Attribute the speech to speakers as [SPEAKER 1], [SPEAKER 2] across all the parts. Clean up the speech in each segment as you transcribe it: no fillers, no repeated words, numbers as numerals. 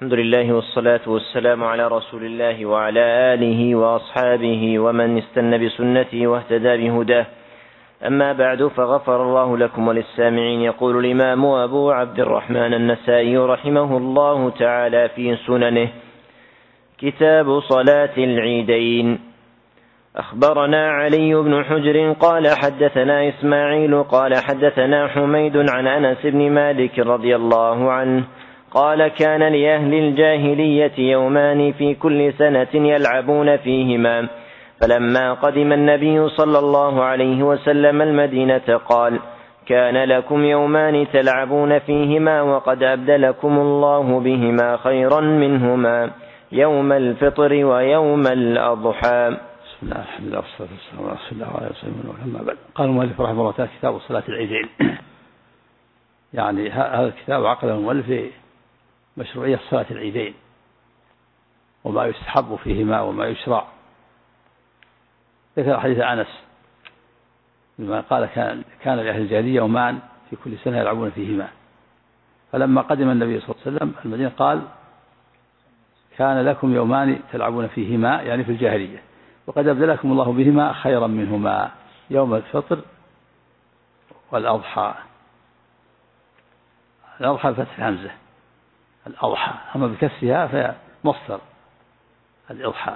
[SPEAKER 1] الحمد لله والصلاة والسلام على رسول الله وعلى آله وأصحابه ومن استنى بسنته واهتدى بهداه. أما بعد، فغفر الله لكم وللسامعين. يقول الإمام أبو عبد الرحمن النسائي رحمه الله تعالى في سننه: كتاب صلاة العيدين. أخبرنا علي بن حجر قال حدثنا إسماعيل قال حدثنا حميد عن أنس بن مالك رضي الله عنه قال: كان لأهل الجاهلية يومان في كل سنة يلعبون فيهما، فلما قدم النبي صلى الله عليه وسلم المدينة قال: كان لكم يومان تلعبون فيهما، وقد أبدلكم الله بهما خيرا منهما، يوم الفطر ويوم الأضحى.
[SPEAKER 2] بسم الله الحمد لله والصلاة والسلام على رسول الله وعلى آله وسلم. أما بعد، قال المؤلف رحمه الله تعالى: كتاب صلاة العيدين. يعني هذا الكتاب عقده المؤلف في مشروعية صلاة العيدين وما يستحب فيهما وما يشرع. ذكر حديث أنس لما قال: كان لأهل الجاهلية يومان في كل سنة يلعبون فيهما، فلما قدم النبي صلى الله عليه وسلم المدينة قال: كان لكم يومان تلعبون فيهما، يعني في الجاهلية، وقد أبدلكم الله بهما خيرا منهما، يوم الفطر والأضحى. الأضحى بفتح الهمزة، الأضحى، أما بكسرها فهي مصدر الإضحى،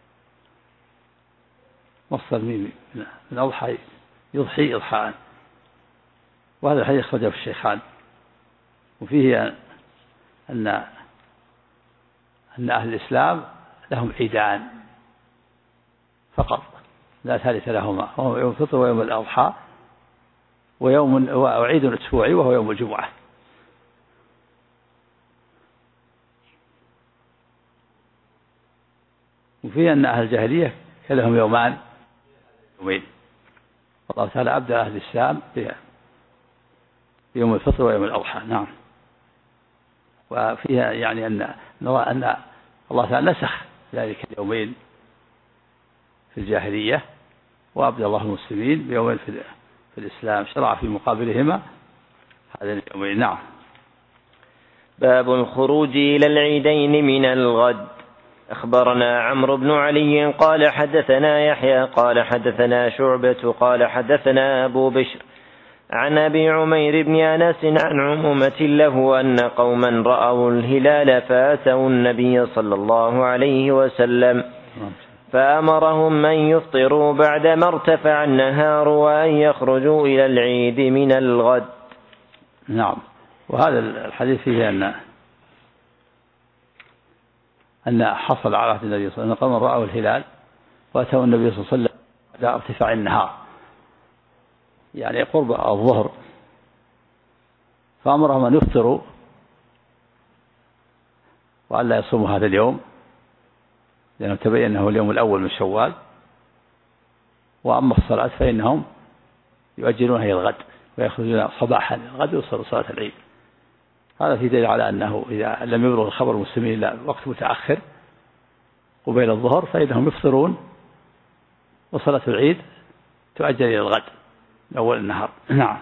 [SPEAKER 2] مصدر من الأضحى يضحي إضحاء. وهذا الحديث أخرجه في الشيخان، وفيه أن أهل الإسلام لهم عيدان فقط لا ثالث لهما، وهو يوم الفطر ويوم الأضحى، وعيد أسبوعي وهو يوم الجمعة. وفيه أن أهل الجاهلية كان لهم يومين، والله تعالى أبدأ أهل الإسلام بيوم الفطر ويوم الأضحى. نعم. وفيها يعني أن الله تعالى نسخ ذلك اليومين في الجاهلية، وأبدأ الله المسلمين بيومين في الإسلام، شرع في مقابلهما هذين اليومين. نعم.
[SPEAKER 1] باب الخروج إلى العيدين من الغد. أخبرنا عمرو بن علي قال حدثنا يحيى قال حدثنا شعبة قال حدثنا أبو بشر عن أبي عمير بن أنس عن عمومة له أن قوما رأوا الهلال فأتوا النبي صلى الله عليه وسلم فأمرهم من يفطروا بعدما ارتفع النهار وأن يخرجوا إلى العيد من الغد.
[SPEAKER 2] نعم. وهذا الحديث فيه أن حصل على عهد النبي صلى الله عليه وسلم قوما رأوا الهلال وأتوا النبي صلى الله عليه وسلم بعد ارتفاع النهار، يعني قرب الظهر، فأمرهم أن يفطروا وأن لا يصوموا هذا اليوم، لأنه تبين أنه اليوم الأول من شوال. وأما الصلاة فإنهم يؤجلونها إلى الغد ويخرجون صباحا الغد ويصلوا صلاة العيد. هذا في دليل على أنه إذا لم يبلغ الخبر المسلمين إلا وقت متأخر قبيل الظهر فإنهم يفطرون، وصلاة العيد تؤجل إلى الغد أول النهار. نعم.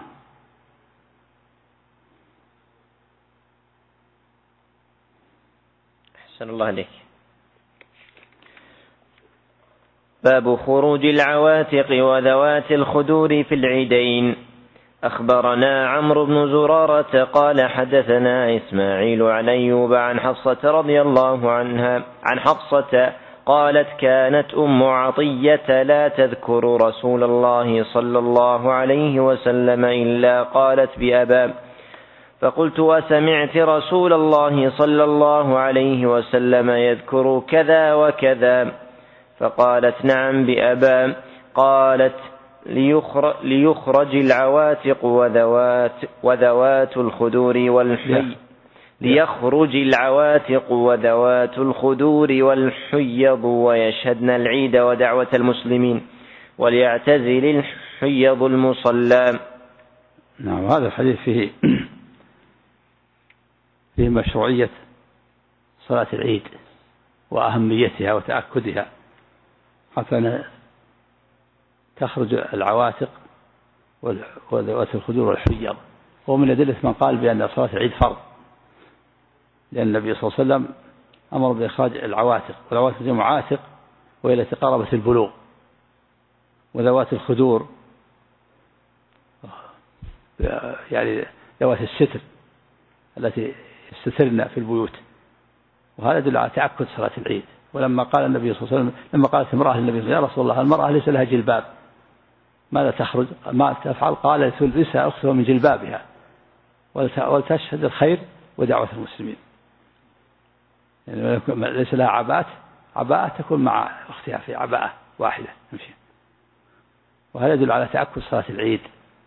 [SPEAKER 1] أحسن الله عليك. باب خروج العواتق وذوات الخدور في العيدين. أخبرنا عمرو بن زرارة قال حدثنا إسماعيل عن أيوب عن حفصة رضي الله عنها عن حفصة قالت: كانت أم عطية لا تذكر رسول الله صلى الله عليه وسلم إلا قالت بأبا، فقلت: وسمعت رسول الله صلى الله عليه وسلم يذكر كذا وكذا؟ فقالت: نعم بأبا. قالت: ليخرج العواتق وذوات الخدور والحي ليخرج العواتق وذوات الخدور والحيض ويشهدن العيد ودعوة المسلمين وليعتزل الحيض المصلى.
[SPEAKER 2] نعم. هذا الحديث فيه مشروعية صلاة العيد وأهميتها وتأكدها، حتى تخرج العواتق وذوات الخدور والحيض. ومن أدلة من قال بأن صلاة العيد فرض، لأن النبي صلى الله عليه وسلم أمر بإخراج العواتق، والعواتق جمع عاتق وهي التي قاربت البلوغ، وذوات الخدور يعني ذوات الستر التي يستترن في البيوت، وهذا يدل على تأكد صلاة العيد. ولما قال النبي صلى الله عليه وسلم، لما قالت امرأة للنبي صلى الله عليه وسلم: يا رسول الله المرأة ليس لها جلباب ماذا تخرج ما تفعل؟ قال: تلبسها أختها من جلبابها ولتشهد الخير ودعوة المسلمين. يعني ليس لها عباءة تكون مع أختها في عباءة واحدة تمشي. وهذا يدل على تأكد صلاة العيد،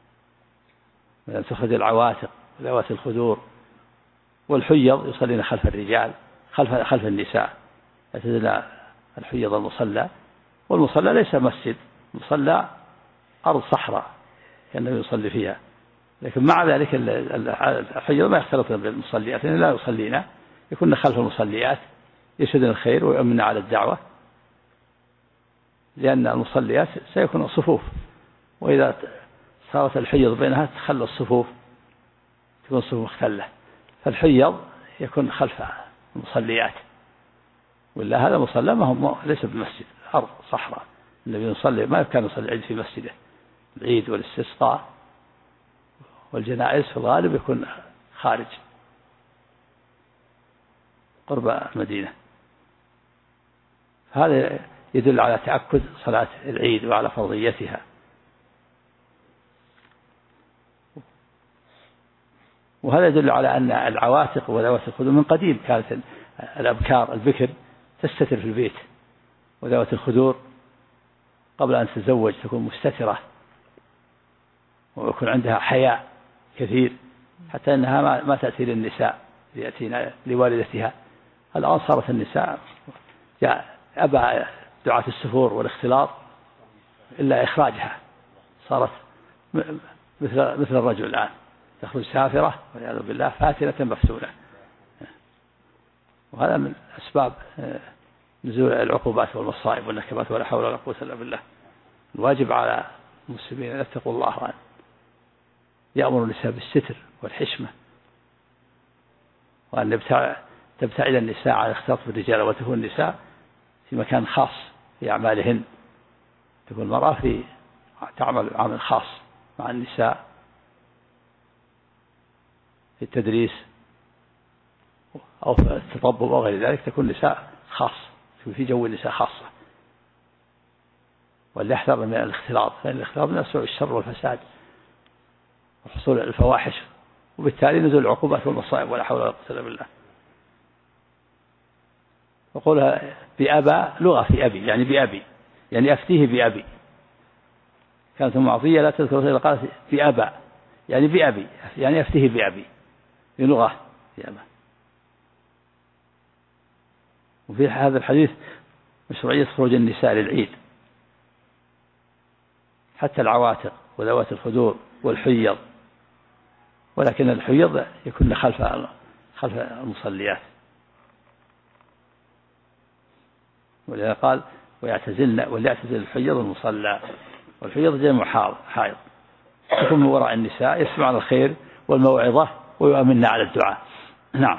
[SPEAKER 2] تخرج العواتق وذوات الخدور. والحيض يصلين خلف الرجال خلف النساء، يعتزل الحيض المصلى، والمصلى ليس مسجد، مصلى أرض صحراء كان النبي يصلي فيها، لكن مع ذلك الحيض ما يختلط بالمصليات، لأن لا يصلينا، يكون خلف المصليات يشهدن الخير ويؤمن على الدعوة، لأن المصليات سيكون صفوف، وإذا صارت الحيض بينها تخلى الصفوف، تكون الصفوف مختلة، فالحيض يكون خلف المصليات. ولا هذا مصلى ما هو ليس بمسجد، أرض صحراء، النبي يصلي ما كان يصلي العيد في مسجده، العيد والاستسقاء والجنائز في الغالب يكون خارج قرب المدينة. هذا يدل على تأكد صلاة العيد وعلى فرضيتها. وهذا يدل على أن العواتق وذوات الخدور من قديم كانت الأبكار البكر تستتر في البيت، وذوات الخدور قبل أن تتزوج تكون مستترة ويكون عندها حياء كثير، حتى أنها ما تأتي للنساء يأتينا لوالدتها. الآن صارت النساء أبى دعاة السفور والاختلاط إلا إخراجها، صارت مثل الرجل الآن، تخرج سافرة والعياذ بالله فاتنة مفتونة. وهذا من أسباب نزول العقوبات والمصائب والنكبات، ولا حول ولا قوة إلا بالله. الواجب على المسلمين أن يتقوا الله وأن يأمروا النساء بالستر والحشمة، وأن تبتعد النساء عن الاختلاط بالرجال، وتكون النساء في مكان خاص في أعمالهن، تكون المرأة تعمل عمل خاص مع النساء في التدريس أو في التطبب أو غير ذلك، تكون نساء خاص في جو النساء خاصة، وليحذر من الاختلاط، فإن الاختلاط من أسوأ الشر والفساد وحصول الفواحش، وبالتالي نزول العقوبات والمصائب، ولا حول ولا قوة إلا بالله. وقولها بأبى لغة في أبي، يعني بأبي، يعني أفتيه بأبي. كانت معطية لا تذكر إلا قالت بأبى، يعني بأبي، يعني أفتيه بأبي، في لغة في أبى. وفي هذا الحديث مشروعية خروج النساء للعيد، حتى العواتق وذوات الخدور والحيض، ولكن الحيض يكون خلف المصليات. ولذا قال وليعتزل الحيض المصلى، والحيض جمع حائض، يكون من وراء النساء يسمعن الخير والموعظة ويؤمن على الدعاء. نعم.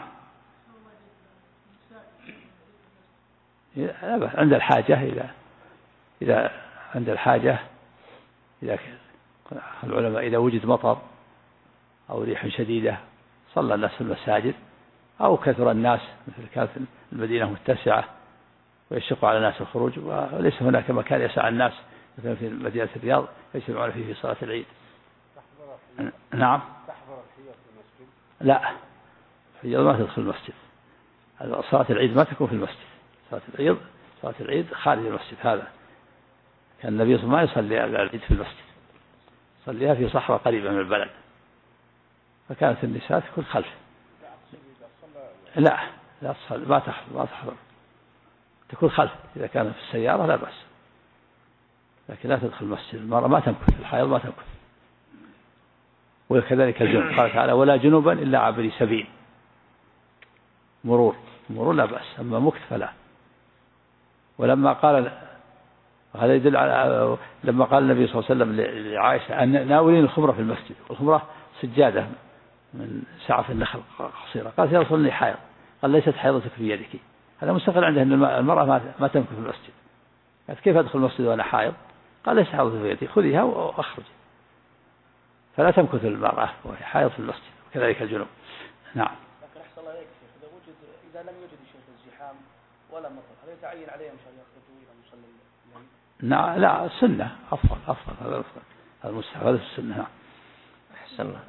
[SPEAKER 2] عند الحاجة، إذا عند الحاجة، إذا العلماء إذا وجد مطر أو ريح شديدة صلى الناس في المساجد، أو كثر الناس مثل كانت المدينة متسعة ويشق على الناس الخروج، وليس هناك مكان يسع الناس مثل في مدينة الرياض يجتمعون فيه في صلاة العيد. نعم.
[SPEAKER 3] تحضر الحيض في المسجد؟
[SPEAKER 2] لا، الحيض ما تدخل المسجد، صلاة العيد ما تكون في المسجد، صلاة العيد خارج المسجد. هذا كان النبي صلى الله عليه وسلم ما يصلي العيد في المسجد، صليها في صحراء قريبة من البلد، فكانت النساء تكون خلف. لا تصلي، ما تحضر، تكون خلف. إذا كانت في السيارة لا بأس، لكن لا تدخل المسجد. المرأة ما تمكث، الحائض ما تمكث. وكذلك الجنوب، قال تعالى: ولا جنوبا إلا عابري سبيل. مرور لا بأس، أما مكث فلا. ولما قال هذا يدل على لما قال النبي صلى الله عليه وسلم لعائشة أن ناولين الخمرة في المسجد، والخمرة سجادة من سعف النخل قصيرة، قالت: يا رسول الله حائض، قال ليست حيضتك في يدك. هذا مستقل عنده أن المرأة ما تمكث في المسجد. قالت كيف أدخل المسجد وأنا حائض؟ قال ليس حيضتك في يدك، خذيها وأخرج. فلا تمكث المرأة وهي حائض في المسجد، وكذلك الجنوب. نعم.
[SPEAKER 3] لكن أحسن الله إليك إذا لم يوجد شيء الزحام ولا مطر، هل يتعين عليهم أن يخرجوا إلى مصلى الليل؟
[SPEAKER 2] نعم لا، السنة أفضل هذا أفضل، هذا المستحب، هذا السنة. نعم.
[SPEAKER 1] أحسن الله.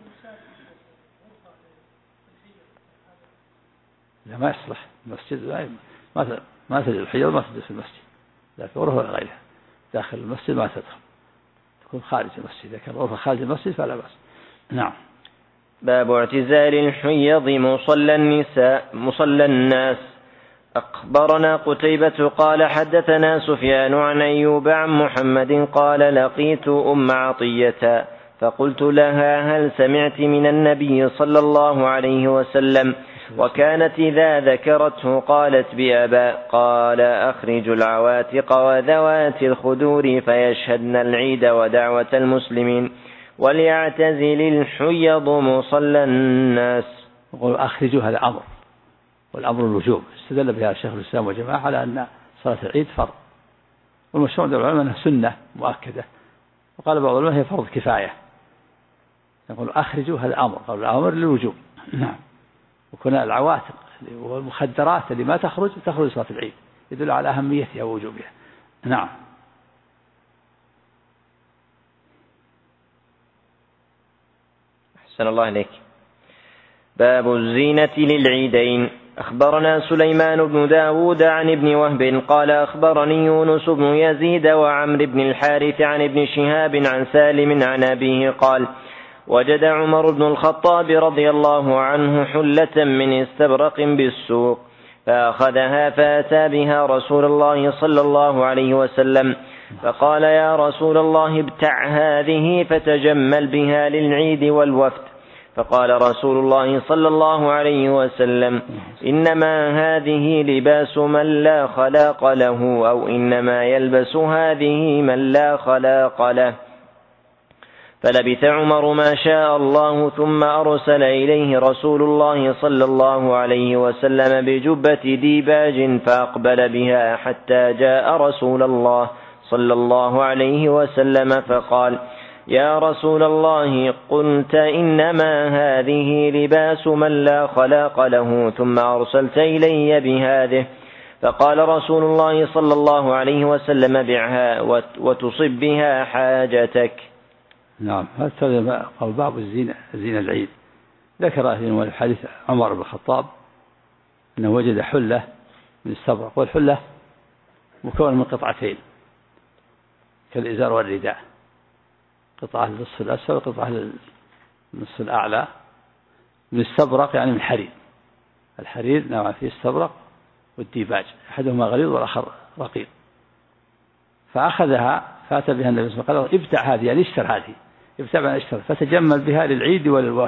[SPEAKER 2] لا ما يصلح المسجد، ما تجد الحيض ما تجد في المسجد، لكن غرفة غيرها داخل المسجد ما تدخل، تكون خارج المسجد. إذا كان غرفة خارج المسجد فلا بأس. نعم.
[SPEAKER 1] باب اعتزال الحيض مصلى الناس. أخبرنا قتيبة قال حدثنا سفيان عن أيوب عن محمد قال لقيت أم عطية فقلت لها هل سمعت من النبي صلى الله عليه وسلم؟ وكانت إذا ذكرته قالت بأبا. قال أخرجوا العواتق وذوات الخدور فيشهدن العيد ودعوة المسلمين وليعتزل الحيض مصلى الناس.
[SPEAKER 2] يقول أخرجوا، هذا أمر، والأمر الوجوب. استدل بها شيخ الإسلام وجماعة على أن صلاة العيد فرض، والمشهور عند العلماء أنها سنة مؤكدة، وقال بعض العلماء هي فرض كفاية. يقول أخرجوا، هذا أمر، قال الأمر للوجوب. نعم. وكنا العواتق والمخدرات اللي ما تخرج صلاة العيد، يدل على أهميتها ووجوبها. نعم.
[SPEAKER 1] أحسن الله إليك. باب الزينة للعيدين. أخبرنا سليمان بن داود عن ابن وهب قال أخبرني يونس بن يزيد وعمر بن الحارث عن ابن شهاب عن سالم عن أبيه قال وجد عمر بن الخطاب رضي الله عنه حلة من استبرق بالسوق فأخذها فأتى بها رسول الله صلى الله عليه وسلم فقال يا رسول الله ابتع هذه فتجمل بها للعيد والوفد. فقال رسول الله صلى الله عليه وسلم إنما هذه لباس من لا خلاق له، أو إنما يلبس هذه من لا خلاق له. فلبث عمر ما شاء الله ثم أرسل إليه رسول الله صلى الله عليه وسلم بجبة ديباج فأقبل بها حتى جاء رسول الله صلى الله عليه وسلم فقال يا رسول الله قلت إنما هذه لباس من لا خلاق له ثم أرسلت إلي بهذه. فقال رسول الله صلى الله عليه وسلم بعها وتصب بها حاجتك.
[SPEAKER 2] نعم. هذا باب الزينة العيد. ذكر في الحديث عمر بن الخطاب أنه وجد حلة من السبرق، والحلة مكون من قطعتين كالإزار والرداء، قطعة للنصف الأسفل وقطعة للنصف الأعلى من السبرق، يعني من حرير. الحرير نوع فيه السبرق والديباج، أحدهما غليظ والآخر رقيق. فأخذها فأتى بها النبي صلى الله عليه وسلم قال ابتع هذه، يعني اشتر هذه، ابتع اشتر، فتجمل بها للعيد وللوفد.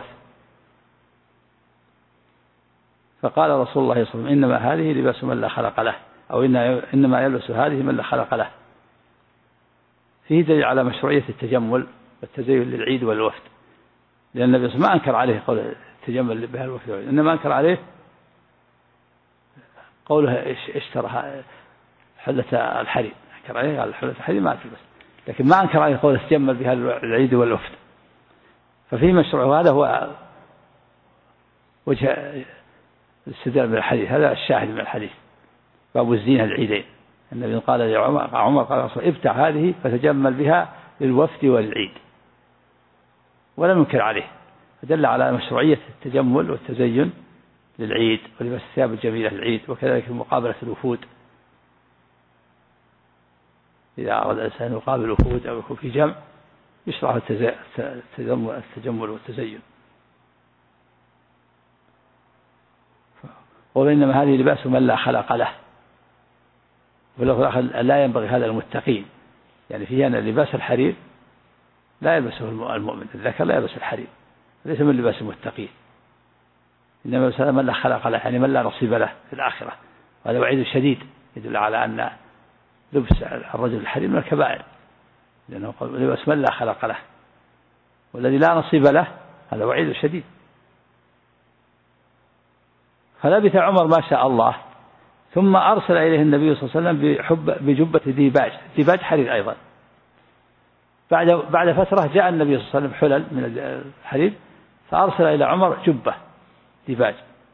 [SPEAKER 2] فقال رسول الله صلى الله عليه وسلم إنما هذه لباس من لا خلق له، أو إنما يلبس هذه من لا خلق له. فيه دليل على مشروعية التجمل والتزين للعيد والوفد، لأن النبي صلى الله عليه وسلم ما أنكر عليه قول التجمل بها الوفد، إنما أنكر عليه قوله اشترى حلة الحرير، أنكر عليه قال حلة الحرير ما تلبس، لكن ما أنكر عليه قول تجمل بها العيد والوفد. ففيه مشروع، وهذا هو وجه الاستدلال من الحديث، هذا الشاهد من الحديث. باب الزينة العيدين. النبي قال لعمر قال ابتع هذه فتجمل بها للوفد والعيد، ولم ينكر عليه، فدل على مشروعية التجمل والتزين للعيد ولباس الثياب الجميلة للعيد، وكذلك مقابلة الوفود. إذا أراد الإنسان يقابل الوفود أو يكون في جمع يشرع التجمل والتزين. وإنما هذه لباس من لا خلق له، لا ينبغي هذا المتقين، يعني فيها أن لباس الحرير لا يلبسه المؤمن، الذكر لا يلبس الحرير، ليس من لباس المتقين، إنما لباس من لا خلق له، يعني من لا نصيب له في الآخرة. وهذا وعيد شديد يدل على أن لبس الرجل الحرير من الكبائر، لأنه لباس من لا خلق له، والذي لا نصيب له هذا وعيد شديد. فلبث عمر ما شاء الله، ثم أرسل إليه النبي صلى الله عليه وسلم بجبة ديباج حرير أيضا. بعد فترة جاء النبي صلى الله عليه وسلم حلل من الحرير، فأرسل إلى عمر جبة ديباج،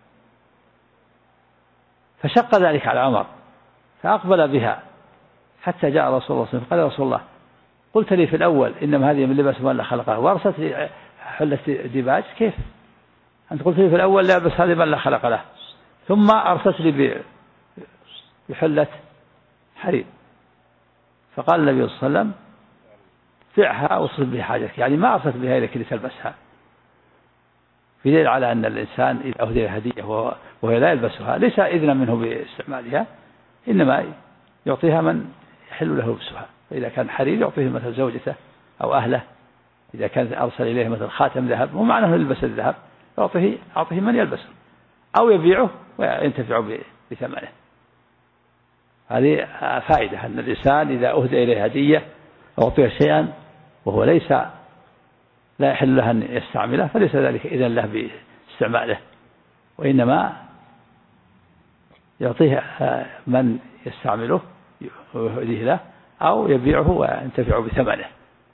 [SPEAKER 2] فشق ذلك على عمر فأقبل بها حتى جاء رسول الله صلى الله عليه وسلم قال: يا رسول الله، قلت لي في الأول إنما هذه من لباس من لا خلق له، وأرسلت لي حلة ديباج، كيف؟ أنت قلت لي في الأول لابس هذه من لا خلق له، ثم أرسلت لي بحلة حرير. فقال النبي صلى الله عليه وسلم: بيعها واصرف بها حاجتك، يعني ما أرسلت بها إليك لتلبسها، في دليل على أن الإنسان إذا أهدي هدية وهي لا يلبسها ليس إذنا منه باستعمالها، إنما يعطيها من يحل له لبسها. فإذا كان حرير يعطيه مثل زوجته أو أهله، إذا كان أرسل إليه مثل خاتم ذهب مو معناه يلبس الذهب، يعطيه من يلبسه أو يبيعه وينتفع بثمنه. هذه فائدة أن الإنسان إذا أهدى إليه هدية أعطيه شيئا وهو لا يحل له أن يستعمله، فليس ذلك إذن له باستعماله، وإنما يعطيه من يستعمله ويهديه له أو يبيعه وينتفع بثمنه.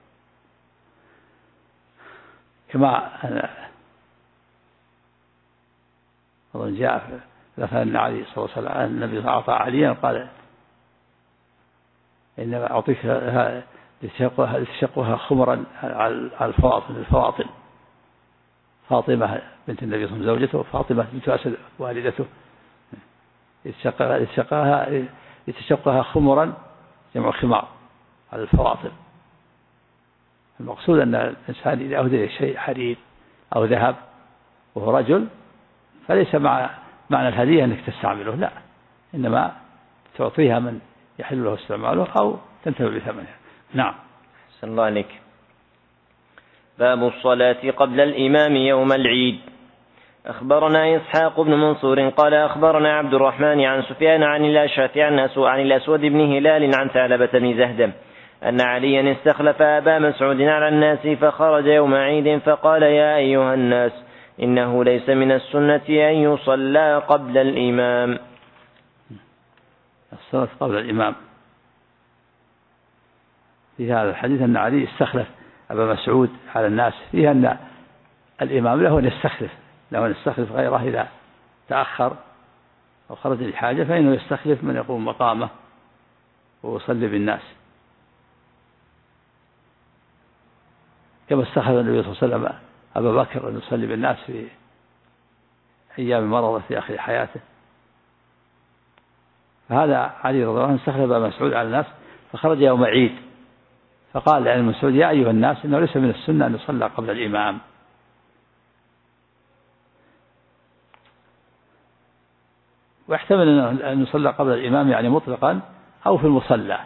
[SPEAKER 2] كما جاء أن علي صلى الله عليه وسلم النبي أعطى عليا قال: إنما أعطيك لتشقها خمرا على الفواطن. فاطمة بنت النبي صلى الله عليه وسلم زوجته، وفاطمة بنت أسد والدته، لتشقها خمرا جمع خمار على الفواطن. المقصود أن الإنسان إذا أهدي شيء حرير أو ذهب وهو رجل فليس معنى الهدية أنك تستعمله، لا، إنما تعطيها من يحل له استعماله أو تنتفع بثمنها. نعم.
[SPEAKER 1] أحسن الله عليك. باب الصلاة قبل الإمام يوم العيد. أخبرنا إسحاق بن منصور قال أخبرنا عبد الرحمن عن سفيان عن الأشعث عن الأسود بن هلال عن ثعلبة بن زهدم أن عليا استخلف أبا مسعود على الناس فخرج يوم عيد فقال: يا أيها الناس، إنه ليس من السنة أن يصلى قبل الإمام.
[SPEAKER 2] الصلاة قبل الإمام في هذا الحديث أن علي استخلف أبا مسعود على الناس، فيها أن الإمام له أن يستخلف غيره إذا تأخر أو خرج لحاجة، فإنه يستخلف من يقوم مقامه ويصلي بالناس، كما استخلف النبي صلى الله عليه وسلم أبا بكر أن يصلي بالناس في أيام مرضه في آخر حياته. فهذا علي رضي الله عنه استخلف أبا مسعود على الناس فخرج يوم عيد فقال لأبي مسعود: يا أيها الناس، إنه ليس من السنة أن يصلى قبل الإمام. واحتمل أن يصلى قبل الإمام يعني مطلقا أو في المصلى،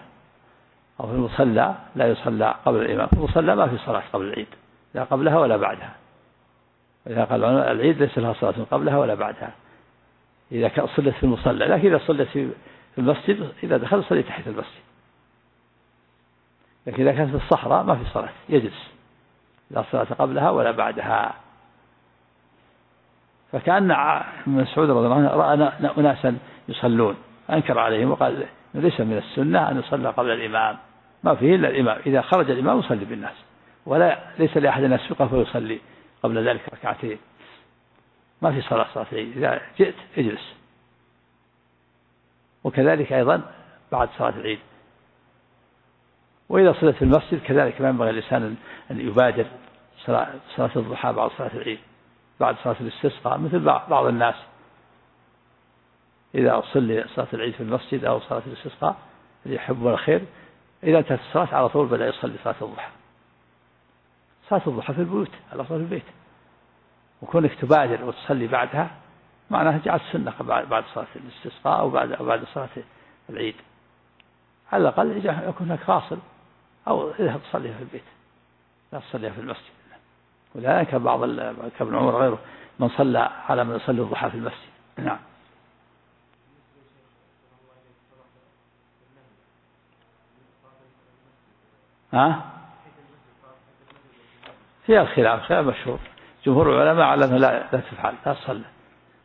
[SPEAKER 2] لا يصلى قبل الإمام، في المصلى ما في صلاة قبل العيد لا قبلها ولا بعدها. إذا قال العيد ليس لها صلاة قبلها ولا بعدها إذا كان صلت في المصلى، لكن إذا صلت في المسجد إذا دخل صلي تحت المسجد، لكن إذا كانت في الصحراء ما في صلاة، يجلس لا صلاة قبلها ولا بعدها. فكأن مسعود رضي الله عنه رأى أناسا يصلون أنكر عليهم وقال: ليس من السنة أن يصلى قبل الإمام، ما فيه إلا الإمام، إذا خرج الإمام يصلي بالناس، ليس لأحد أن يسبقه فيصلي قبل ذلك ركعتين، ما في صلاة العيد، إذا جئت اجلس. وكذلك أيضا بعد صلاة العيد. وإذا صلت في المسجد كذلك ما ينبغي الإنسان أن يبادر صلاة الضحى بعد صلاة العيد، بعد صلاة الاستسقاء، مثل بعض الناس إذا صلي صلاة العيد في المسجد أو صلاة الاستسقاء اللي يحبون الخير، إذا انتهت الصلاة على طول بدأ يصلي صلاة الضحى. صلاة الضحى في البيوت، على صلاة البيت، وكونك تبادر وتصلي بعدها معناها جعلت سنة بعد صلاة الاستسقاء أو بعد صلاة العيد، على الأقل يكون هناك فاصل، أو اذهب تصليها في البيت لا تصليها في المسجد. ولذلك كابن عمر غيره من صلى على من يصلي الضحى في المسجد. نعم. فيها الخلاف مشهور، جمهور العلماء على أنه لا تفعل، لا تصلى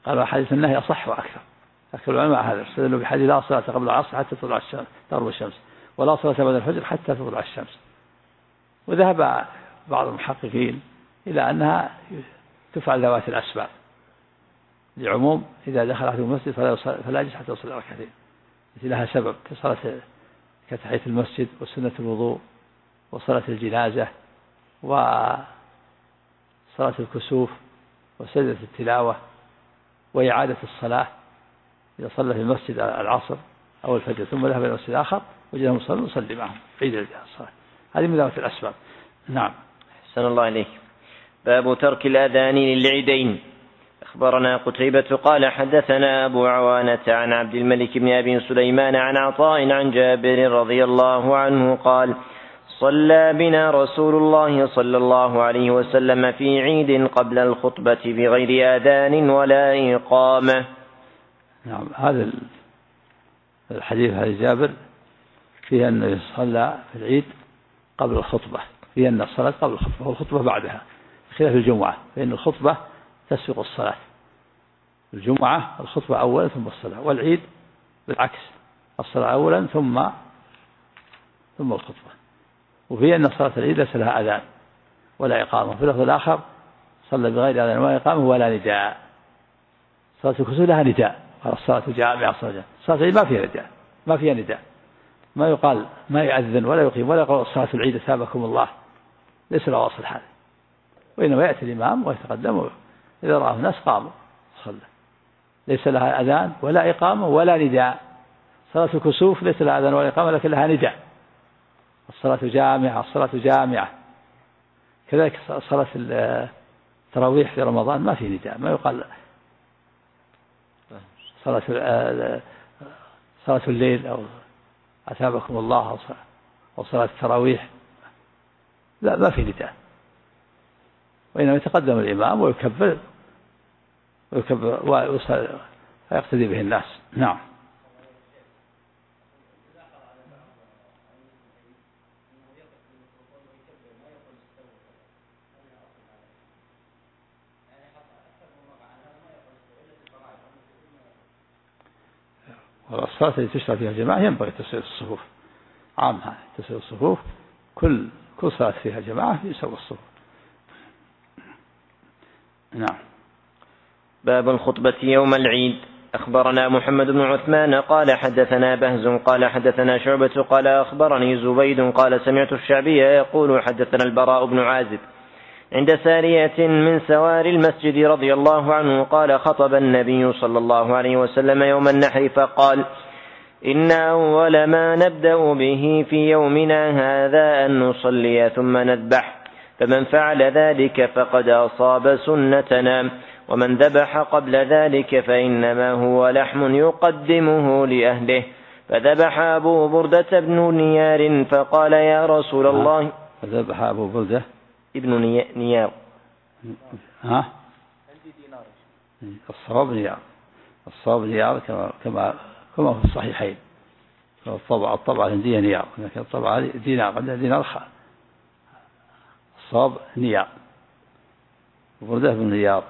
[SPEAKER 2] قالوا حديث النهي أصح وأكثر، لكن العلماء هذا استدلوا بحديث لا صلاة قبل العصر حتى تطلع الشمس تغرب الشمس، ولا صلاة بعد الفجر حتى تطلع الشمس. وذهب بعض المحققين إلى أنها تفعل ذوات الأسباب، لعموم إذا دخل أحد المسجد فلا يجلس حتى يصلي ركعتين، التي لها سبب كصلاة كتحية المسجد وسنة الوضوء وصلاة الجنازة وصلاة الكسوف وسجدة التلاوة وإعادة الصلاة إذا صلى في المسجد العصر أو الفجر ثم ذهب إلى المسجد الآخر وجدهم يصلي معهم عيد الصلاة. هذه من ذوات الأسباب. نعم.
[SPEAKER 1] أحسن الله إليك. باب ترك الأذان للعيدين. أخبرنا قتيبة قال حدثنا أبو عوانة عن عبد الملك بن أبي سليمان عن عطاء عن جابر رضي الله عنه قال صلى بنا رسول الله صلى الله عليه وسلم في عيد قبل الخطبة بغير آذان ولا إقامة.
[SPEAKER 2] نعم. هذا الحديث هذا جابر فيه أنه صلى في العيد قبل الخطبة، فيه أن الصلاة قبل الخطبة والخطبة بعدها، خلاف الجمعة فإن الخطبة تسبق الصلاة، الجمعة الخطبة أولا ثم الصلاة، والعيد بالعكس الصلاة أولا ثم الخطبة. وفيه أن صلاة العيد ليس لها أذان ولا إقامة. في اللفظ الآخر صلى بغير أذان ولا إقامة ولا نداء. صلاة الكسوف لها نداء، قال الصلاة جامعة صلاة العيد ما فيها نداء، ما فيها نداء، ما يقال ما يأذن ولا يقيم ولا يقول صلاة العيد أثابكم الله، ليس له أصل هذا، وإنما يأتي الإمام ويتقدم إذا رأى الناس قاموا صلى، ليس لها أذان ولا إقامة ولا نداء. صلاة الكسوف ليس لها أذان ولا إقامة لكن لها نداء، الصلاة جامعة الصلاة جامعة. كذلك صلاة التراويح في رمضان ما في نداء، ما يقال صلاة الليل أو أثابكم الله أو صلاة التراويح، لا ما في نداء، وإنما يتقدم الإمام ويكبر ويقتدي به الناس. نعم. والصلاة التي تشرع فيها الجماعة ينبغي تسوية الصفوف عامة، تسوية الصفوف كل صلاة فيها جماعة يسوى الصفوف. نعم.
[SPEAKER 1] باب الخطبة يوم العيد. أخبرنا محمد بن عثمان قال حدثنا بهز قال حدثنا شعبة قال أخبرني زبيد قال سمعت الشعبي يقول حدثنا البراء بن عازب عند سارية من سوار المسجد رضي الله عنه قال خطب النبي صلى الله عليه وسلم يوم النحر فقال إن أول ما نبدأ به في يومنا هذا أن نصلي ثم نذبح، فمن فعل ذلك فقد أصاب سنتنا، ومن ذبح قبل ذلك فإنما هو لحم يقدمه لأهله. فذبح أبو بردة بن نيار فقال يا رسول الله.
[SPEAKER 2] فذبح أبو بردة
[SPEAKER 1] ابن نيار.
[SPEAKER 3] عندي دينار.
[SPEAKER 2] الصواب نيار كما في الصحيحين. الطبعة الهندية نيار، لكن الطبعة دينار، عندها دينار. الصواب نيار، بردة بن نيار،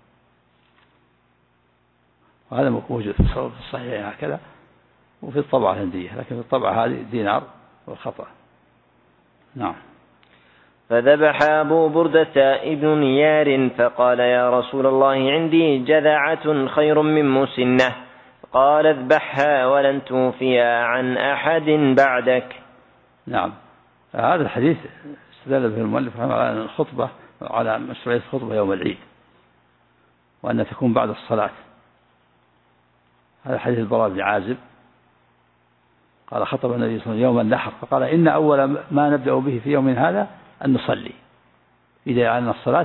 [SPEAKER 2] وهذا موجود في الصحيحين هكذا، وفي الطبعة الهندية، لكن في الطبعة هذه دينار والخطأ. نعم.
[SPEAKER 1] فذبح أبو بردة ابن نيار فقال يا رسول الله عندي جذعة خير من مسنة، قال اذبحها ولن توفيها عن أحد بعدك.
[SPEAKER 2] نعم. هذا الحديث استدل به المؤلف على الخطبة، على مشروعية الخطبة يوم العيد، وأن تكون بعد الصلاة. هذا حديث البراء بن عازب قال خطب النبي صلى الله عليه وسلم يوم النحر فقال إن أول ما نبدأ به في يوم هذا أن نصلي، إذا أعلنا الصلاة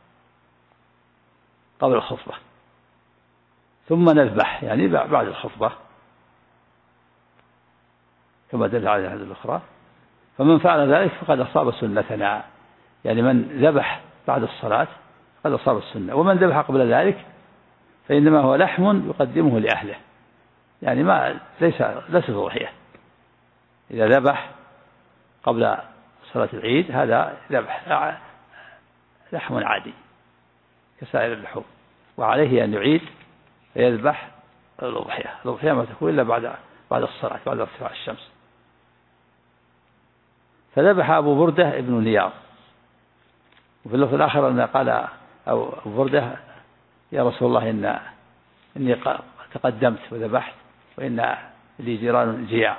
[SPEAKER 2] قبل الخطبة، ثم نذبح يعني بعد الخطبة كما دل على هذه الأخرى. فمن فعل ذلك فقد أصاب سنتنا، يعني من ذبح بعد الصلاة قد أصاب السنة، ومن ذبح قبل ذلك فإنما هو لحم يقدمه لأهله، يعني ليس ضحية. إذا ذبح قبل صلاة العيد هذا ذبح لحم عادي كسائر اللحوم، وعليه أن يعيد فيذبح الأضحية ما تكون إلا بعد الصلاة، بعد ارتفاع الشمس. فذبح أبو بردة ابن نيار. وفي اللفظ الآخر أن قال أبو بردة: يا رسول الله إني تقدمت وذبحت وإن لي جيران جياع.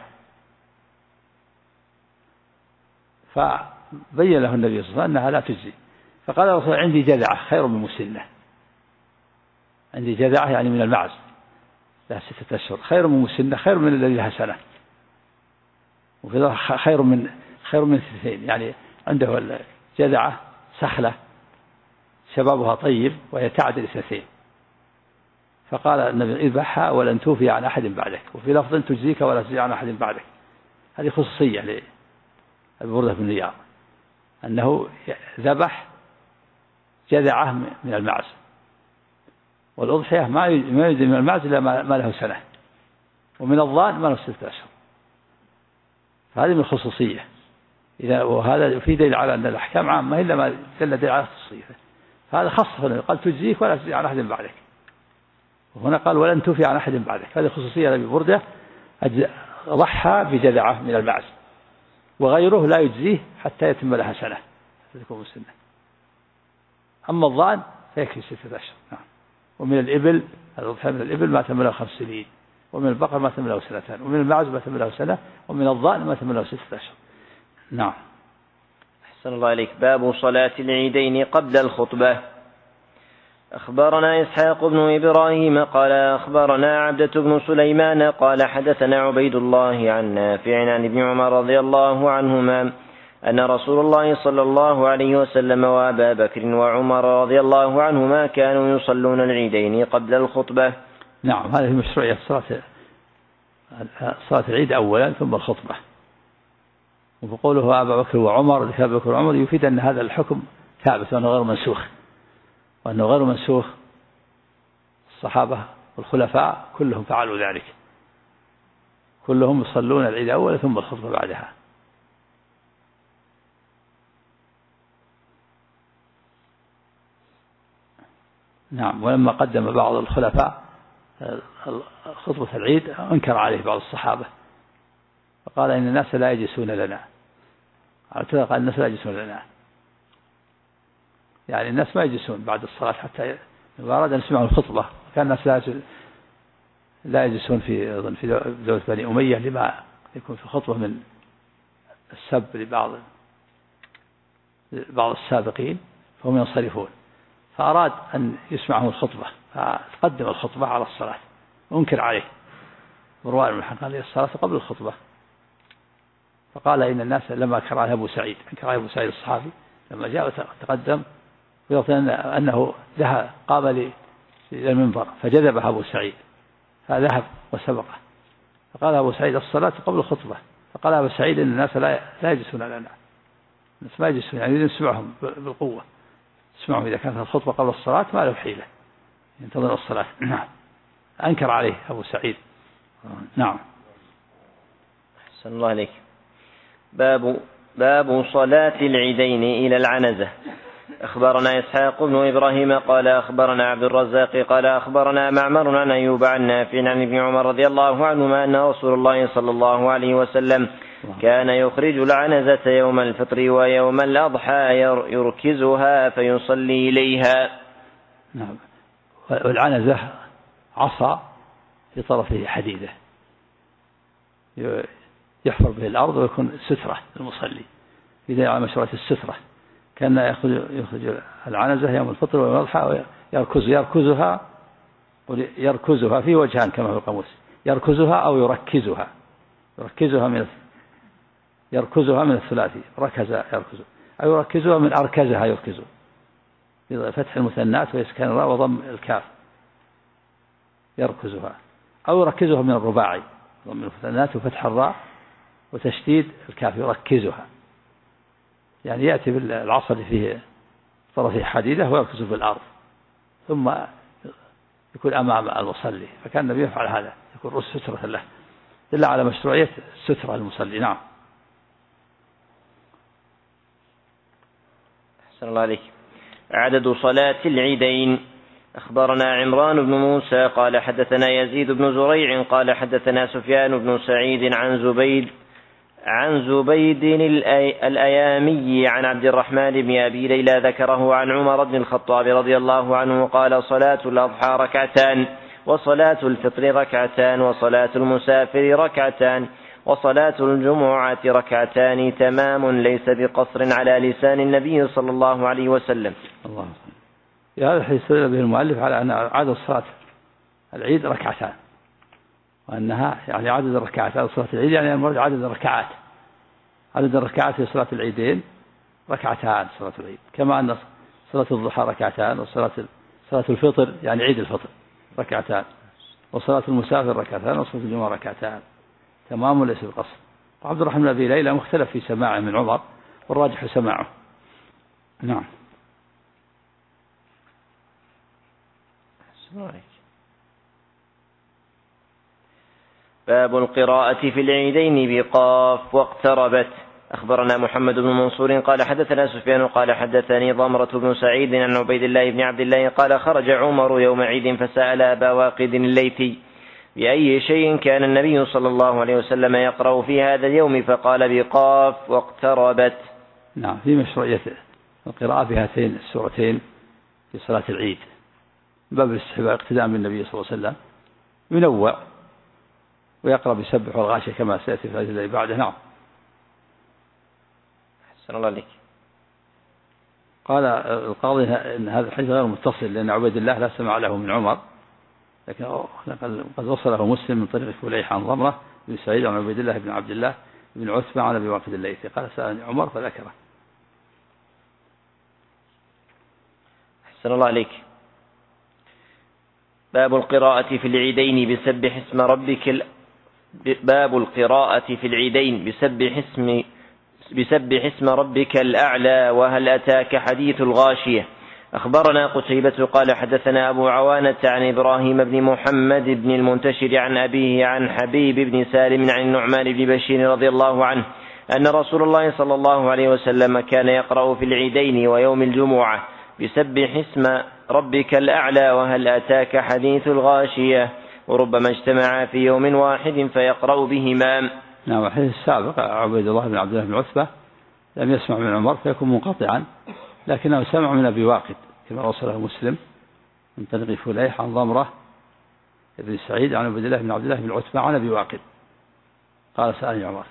[SPEAKER 2] فبين له النبي صلى الله عليه وسلم أنها لا تجزي. فقال يا رسول الله: عندي جذعة خير من مسنة. عندي جذعة يعني من المعز لها 6 أشهر، خير من مسنة، خير من الذي لها سنة، وكذا خير من 2. يعني عنده الجذعة سخلة شبابها طيب وهي تعدل 2. فقال النبي: اذبحها ولن توفي عن أحد بعدك. وفي لفظ: تجزيك ولا تجزي عن أحد بعدك. هذه خصوصية لأبي بردة بن نيار، أنه ذبح جذعة من المعز، والأضحية ما يجزي من المعز إلا ما له سنة، ومن الضأن ما له 6 أشهر. فهذه من الخصوصية. وهذا في دليل على أن الأحكام عامة إلا ما دل دليل على الخصوصية. هذا خاصة، قال: تجزيك ولا تجزي عن أحد بعدك. وهنا قال: ولن توفي عن أحد بعدك. هذه خصوصية لأبي بردة، ضحى بجذعة من المعز، وغيره لا يجزيه حتى يتم لها سنة تكون مسنة. أما الضأن فيكفي 6 أشهر. نعم. ومن الإبل، الأضحية من الإبل ما تم له 5 سنين، ومن البقر ما تم له 2 سنين، ومن المعز ما تم له 1 سنة، ومن الضأن ما تم له 6 أشهر. نعم.
[SPEAKER 1] أحسن الله عليك. باب صلاة العيدين قبل الخطبة. أخبرنا إسحاق بن إبراهيم قال أخبرنا عبدة بن سليمان قال حدثنا عبيد الله عن نافع عن ابن عمر رضي الله عنهما أن رسول الله صلى الله عليه وسلم وأبا بكر وعمر رضي الله عنهما كانوا يصلون العيدين قبل الخطبة.
[SPEAKER 2] نعم. هذه مشروعية صلاة العيد أولا ثم الخطبة. وقوله أبا بكر وعمر، أبا بكر وعمر يفيد أن هذا الحكم ثابت وأنه غير منسوخ، وأنه غير منسوخ. الصحابة والخلفاء كلهم فعلوا ذلك، كلهم يصلون العيد أولا ثم الخطبة بعدها. نعم. ولما قدم بعض الخلفاء خطبة العيد أنكر عليه بعض الصحابة، فقال: إن الناس لا يجلسون لنا. قال: الناس لا يجلسون لنا، يعني الناس ما يجلسون بعد الصلاة حتى أراد أن يسمعوا الخطبة. كان الناس لا يجلسون في دولة بني أمية لما يكون في الخطبة من السب لبعض السابقين، فهم ينصرفون. فأراد أن يسمعهم الخطبة، فقدم الخطبة على الصلاة، أنكر عليه. مروان بن الحكم قال: الصلاة قبل الخطبة. فقال: إن الناس لما أنكر عليه أبو سعيد الصحابي لما جاء وتقدم ويظن أنه قام إلى المنبر فجذبه أبو سعيد فذهب وسبقه، فقال أبو سعيد: الصلاة قبل الخطبة. فقال أبو سعيد: إن الناس لا يجلسون لنا، الناس ما يجلسون، يعني نسمعهم بالقوة، نسمعهم إذا كانت الخطبة قبل الصلاة ما له حيلة، ينتظر الصلاة. نعم. أنكر عليه أبو سعيد. نعم.
[SPEAKER 1] أحسن الله عليك. باب صلاة العيدين إلى العنزة. أخبرنا إسحاق بن إبراهيم قال أخبرنا عبد الرزاق قال أخبرنا معمر عن أيوب عن نافع عن ابن عمر رضي الله عنهما أن رسول الله صلى الله عليه وسلم كان يخرج العنزة يوم الفطر ويوم الأضحى يركزها فيصلي إليها.
[SPEAKER 2] نعم. والعنزة عصا في طرفه حديدة يحفر به الأرض ويكون سترة للمصلي، إذا على مشروعة السترة. كان يخرج العنزة يوم الفطر ويوم الأضحى يركزها في وجهان كما في القاموس: يركزها أو يركزها. يركزها من الثلاثي، ركز يركز، أو يركزها من أركزها يركز، بفتح المثنات ويسكن الراء وضم الكاف، يركزها. أو يركزها من الرباعي، ضم المثنات وفتح الراء وتشديد الكاف، يركزها، يعني يأتي بالعصا اللي فيه طرفه حديدة ويركز في الأرض ثم يكون أمام المصلي. فكان النبي يفعل هذا، يكون رؤوس سترة له، دل على مشروعية سترة المصلي. نعم.
[SPEAKER 1] أحسن الله عليك. عدد صلاة العيدين. أخبرنا عمران بن موسى قال حدثنا يزيد بن زريع قال حدثنا سفيان بن سعيد عن زبيد الأيامي عن عبد الرحمن بن أبي ليلى ذكره عن عمر بن الخطاب رضي الله عنه قال صلاة الأضحى ركعتان وصلاة الفطر ركعتان وصلاة المسافر ركعتان وصلاة الجمعة ركعتان تمام ليس بقصر على لسان النبي صلى الله عليه وسلم.
[SPEAKER 2] الله هذا الحديث استدل به المؤلف على أن عدد صلاة العيد ركعتان، وأنها يعني عدد الركعات على صلاة العيد يعني المراد عدد الركعات في صلاة العيدين ركعتان صلاة العيد، كما أن صلاة الضحى ركعتان وصلاة الفطر يعني عيد الفطر ركعتان وصلاة المسافر ركعتان وصلاة الجمعة ركعتان تمام ليس بقصر. وعبد الرحمن بن أبي ليلى مختلف في سماعه من عمر والراجح سماعه. نعم.
[SPEAKER 1] باب القراءة في العيدين بقاف واقتربت. أخبرنا محمد بن منصور قال حدثنا سفيان قال حدثني ضمرة بن سعيد عن عبيد الله بن عبد الله قال خرج عمر يوم عيد فسأل أبا واقد الليثي بأي شيء كان النبي صلى الله عليه وسلم يقرأ في هذا اليوم فقال بقاف واقتربت.
[SPEAKER 2] نعم، في مشروعية القراءة بهاتين السورتين في صلاة العيد، باب الاستحباب اقتداء بالنبي صلى الله عليه وسلم، ينوع ويقرأ بسبح والغاشية كما سيأتي في الذي بعده. نعم.
[SPEAKER 1] أحسن الله عليك.
[SPEAKER 2] قال القاضي إن هذا الحديث غير متصل لأن عبيد الله لا سمع له من عمر، لكن قد وصله مسلم من طريق فليح عن ضمرة بن سعيد عن عبيد الله بن عبد الله بن عتبة عن أبي واقد الليثي قال سألني عمر فذكره.
[SPEAKER 1] أحسن الله عليك. باب القراءة في العيدين بسبح اسم ربك باب القراءة في العيدين بسبح اسم ربك الأعلى وهل أتاك حديث الغاشية. أخبرنا قتيبة قال حدثنا أبو عوانة عن إبراهيم بن محمد بن المنتشر عن أبيه عن حبيب بن سالم عن النعمان بن بشير رضي الله عنه أن رسول الله صلى الله عليه وسلم كان يقرأ في العيدين ويوم الجمعة بسبح اسم ربك الأعلى وهل أتاك حديث الغاشية، وربما اجتمعا في يوم واحد فيقرأ بهما.
[SPEAKER 2] نعم. الحديث السابق عبيد الله بن عبد الله بن عتبة لم يسمع من عمر فيكون منقطعا، لكنه سمع من أبي واقد كما وصله مسلم من طريق فليح عن ضمرة بن سعيد عن عبيد الله بن عبد الله بن عتبة عن أبي واقد قال سألني عمر.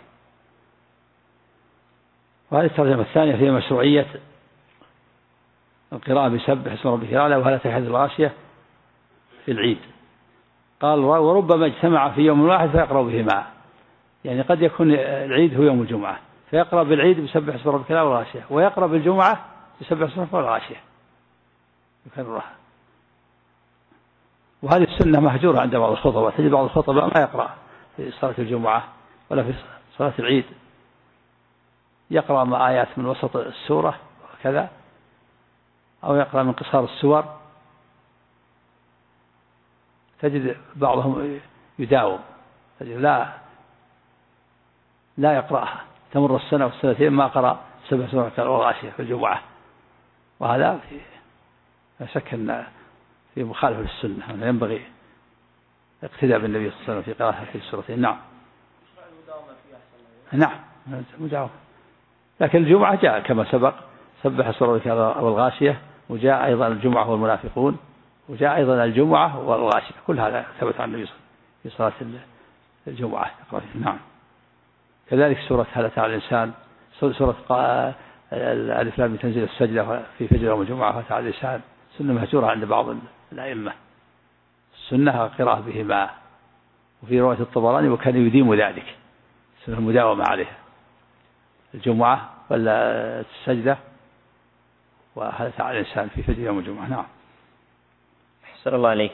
[SPEAKER 2] وهذه الترجمة الثانية في مشروعية القراءة بسبح اسم ربك الأعلى وهل أتاك حديث الغاشية في العيد. قال وربما اجتمع في يوم واحد فيقرأ بهما، يعني قد يكون العيد هو يوم الجمعة فيقرأ بالعيد بسبح اسم ربك الأعلى والغاشية، ويقرأ بالجمعة بسبح اسم ربك والغاشية يكررها. وهذه السنة مهجورة عند بعض الخطباء، تجد بعض الخطباء ما يقرأ في صلاة الجمعة ولا في صلاة العيد، يقرأ ما آيات من وسط السورة وكذا، أو يقرأ من قصار السور. تجد بعضهم يداوم، تجد لا يقرأها، تمر السنة والسنتين ما قرأ سبح اسم ربك والغاشية في الجمعة، وهذا لا شك أن في مخالفة للسنة، ينبغي اقتداء بالنبي صلى الله عليه وسلم في قراءة في السورتين. نعم. نعم مداومة، لكن الجمعة جاء كما سبق سبح اسم ربك والغاشية، وجاء أيضا الجمعة والمنافقون، وجاء أيضا الجمعة والغاشية، كل هذا ثبت عن النبي في صلاة الجمعة. نعم. كذلك سورة هل أتى على الإنسان، سورة الألف لام تنزيل السجدة في فجر يوم الجمعة وأتى على الإنسان، سنة مهجورة عند بعض الأئمة، السنة قراءة بهما. وفي رواية الطبراني وكان يديم ذلك، سنة المداومة عليها، الجمعة ولا السجدة وهل أتى على الإنسان في فجر يوم الجمعة. نعم.
[SPEAKER 1] أحسن الله عليك.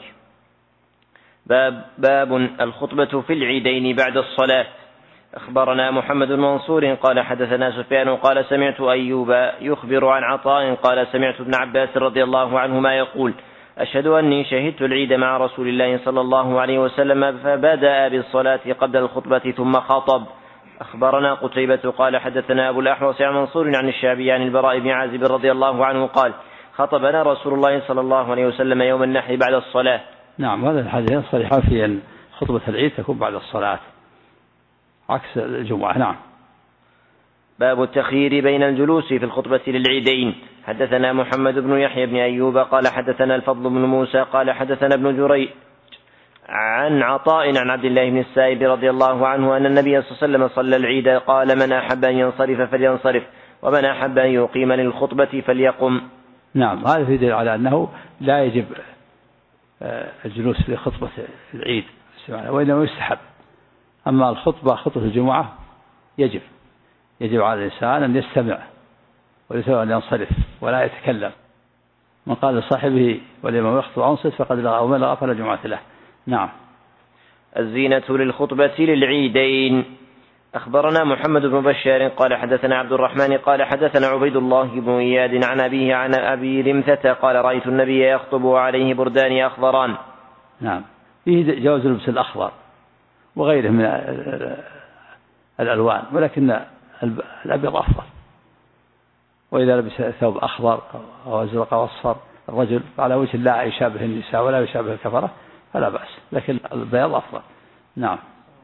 [SPEAKER 1] باب الخطبة في العيدين بعد الصلاة. أخبرنا محمد بن منصور قال حدثنا سفيان قال سمعت أيوب يخبر عن عطاء قال سمعت ابن عباس رضي الله عنهما يقول أشهد أني شهدت العيد مع رسول الله صلى الله عليه وسلم فبدأ بالصلاة قبل الخطبة ثم خطب. أخبرنا قتيبة قال حدثنا أبو الأحوص عن منصور عن الشعبي عن البراء بن عازب رضي الله عنه قال خطبنا رسول الله صلى الله عليه وسلم يوم النحر بعد الصلاة.
[SPEAKER 2] نعم، هذا الحديث صريحان في أن خطبة العيد تكون بعد الصلاة عكس الجمعة. نعم.
[SPEAKER 1] باب التخيير بين الجلوس في الخطبة للعيدين. حدثنا محمد بن يحيى بن أيوب قال حدثنا الفضل بن موسى قال حدثنا ابن جريج عن عطاء عن عبد الله بن السائب رضي الله عنه أن النبي صلى الله عليه وسلم صلى العيد قال من أحب أن ينصرف فلينصرف ومن أحب أن يقيم للخطبة فليقم.
[SPEAKER 2] نعم، هذا يدل على أنه لا يجب الجلوس في خطبة العيد وإنما يستحب. أما خطبة الجمعة يجب على الإنسان أن يستمع وليس أن ينصرف ولا يتكلم. من قال لصاحبه والإمام يخطب أنصت فقد لغى ومن لغى فلا جمعة له. نعم.
[SPEAKER 1] الزينة للخطبة للعيدين. أخبرنا محمد بن بشار قال حدثنا عبد الرحمن قال حدثنا عبيد الله بن إياد عن أبيه عن أبي رمثة قال رأيت النبي يخطب وعليه بردان أخضران.
[SPEAKER 2] نعم، فيه جواز لبس الأخضر وغيره من الألوان، ولكن الأبيض أفضل. وإذا لبس ثوب أخضر أو أزرق أو أصفر الرجل على وجه لا يشابه النساء ولا يشابه الكفرة فلا بأس، لكن البياض أفضل. نعم.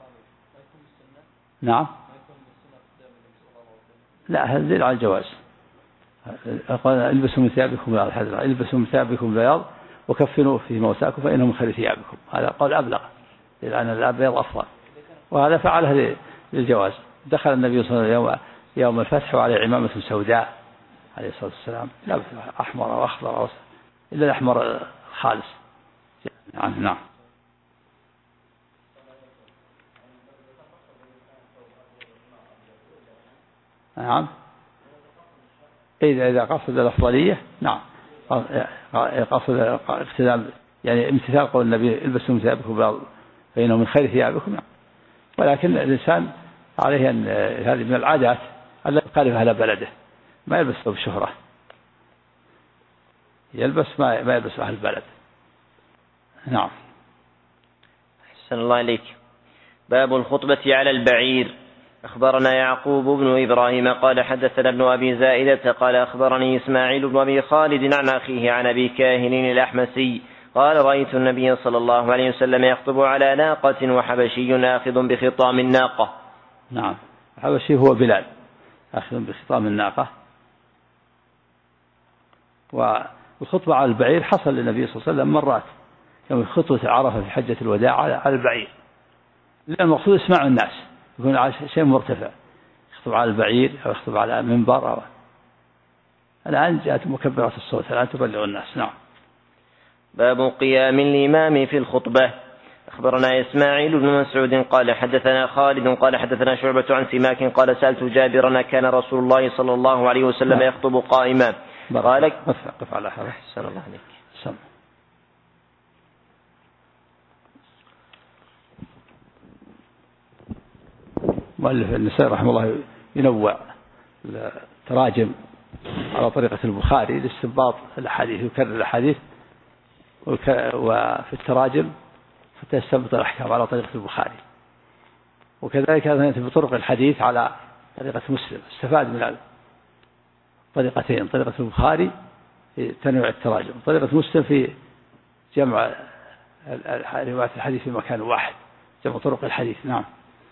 [SPEAKER 2] نعم. لا، هذا دليل على الجواز. قال البسوا من ثيابكم البسوا من ثيابكم بياض وكفنوا في موتاكم فإنهم من خير ثيابكم. هذا قول أبلغ لأن الأبيض أفضل، وهذا فعله للجواز. دخل النبي صلى الله عليه وسلم يوم الفتح وعليه عمامة سوداء عليه الصلاة والسلام، لابس أحمر أو أخضر أو إلا الأحمر خالص. نعم. نعم، إذا قصد الأفضلية نعم قصد اقتدام يعني امتثال قول النبي البسوا من ثيابكم فإنه من خير ثيابكم. نعم. ولكن الإنسان عليه أن هذه من العادات ألا يخالف أهل بلده، ما يلبس ثوب شهرة، يلبس ما يلبس أهل البلد. نعم.
[SPEAKER 1] أحسن الله إليك. باب الخطبة على البعير. أخبرنا يعقوب بن إبراهيم قال حدثنا ابن أبي زائدة قال أخبرني إسماعيل بن أبي خالد عن أخيه عن أبي كاهن الأحمسي قال رأيت النبي صلى الله عليه وسلم يخطب على ناقة وحبشي آخذ بخطام الناقة.
[SPEAKER 2] نعم، الحبشي هو بلال آخذ بخطام الناقة. والخطبة على البعير حصل للنبي صلى الله عليه وسلم مرات، يوم خطبة عرفة في حجة الوداع على البعير، لأن المقصود اسماع الناس، يكون على شيء مرتفع، يخطب على البعير أو يخطب على منبر الآن جاءت مكبرات الصوت الآن تبلغ الناس. نعم.
[SPEAKER 1] باب قيام الإمام في الخطبة. أخبرنا إسماعيل بن مسعود قال حدثنا خالد قال حدثنا شعبة عن سماك قال سألت جابرا كان رسول الله صلى الله عليه وسلم يخطب قائما قال
[SPEAKER 2] قف على هذا.
[SPEAKER 1] أحسن الله عليك.
[SPEAKER 2] مؤلف النسائي رحمه الله ينوع التراجم على طريقة البخاري لاستنباط الأحاديث، يكرر الأحاديث وفي التراجم حتى يستنبط الأحكام على طريقة البخاري، وكذلك بطرق الحديث على طريقة مسلم. استفاد من طريقتين، طريقة البخاري في تنويع التراجم، طريقة مسلم في جمع رواية الحديث في مكان واحد، جمع طرق الحديث. نعم.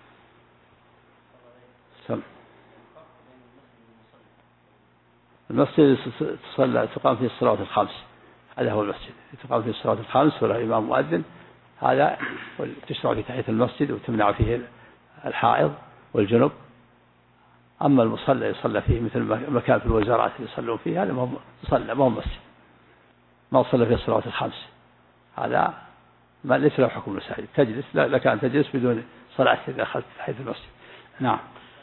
[SPEAKER 2] المسجد تقام فيه الصلوات الخمس، هذا هو المسجد تقام فيه الصلوات الخمس وله إمام مؤذن، هذا تشرع في تحية المسجد وتمنع فيه الحائض والجنب. أما المصلى يصلى فيه مثل مكان في الوزارات يصلون فيه، هذا ما هو مسجد، ما صلى فيه الصلوات الخمس، هذا ما ليس له حكم المساجد. تجلس لك أن تجلس بدون صلاة إذا دخلت تحية المسجد. نعم.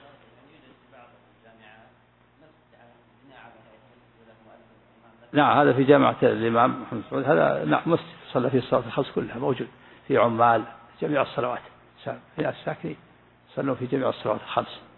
[SPEAKER 2] نعم، هذا في جامعة الإمام محمد سعود، هذا نعم مسجد صلى فيه الصلاة الخمس كلها، موجود في عمال جميع الصلوات، الساكنين صلوا في جميع الصلوات الخمس.